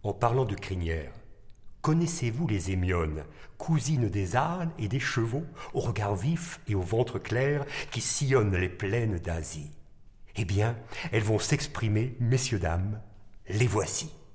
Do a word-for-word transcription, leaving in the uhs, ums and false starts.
En parlant de crinière, connaissez-vous les hémiones, cousines des ânes et des chevaux, au regard vif et au ventre clair, qui sillonnent les plaines d'Asie? Eh bien, elles vont s'exprimer, messieurs, dames, les voici.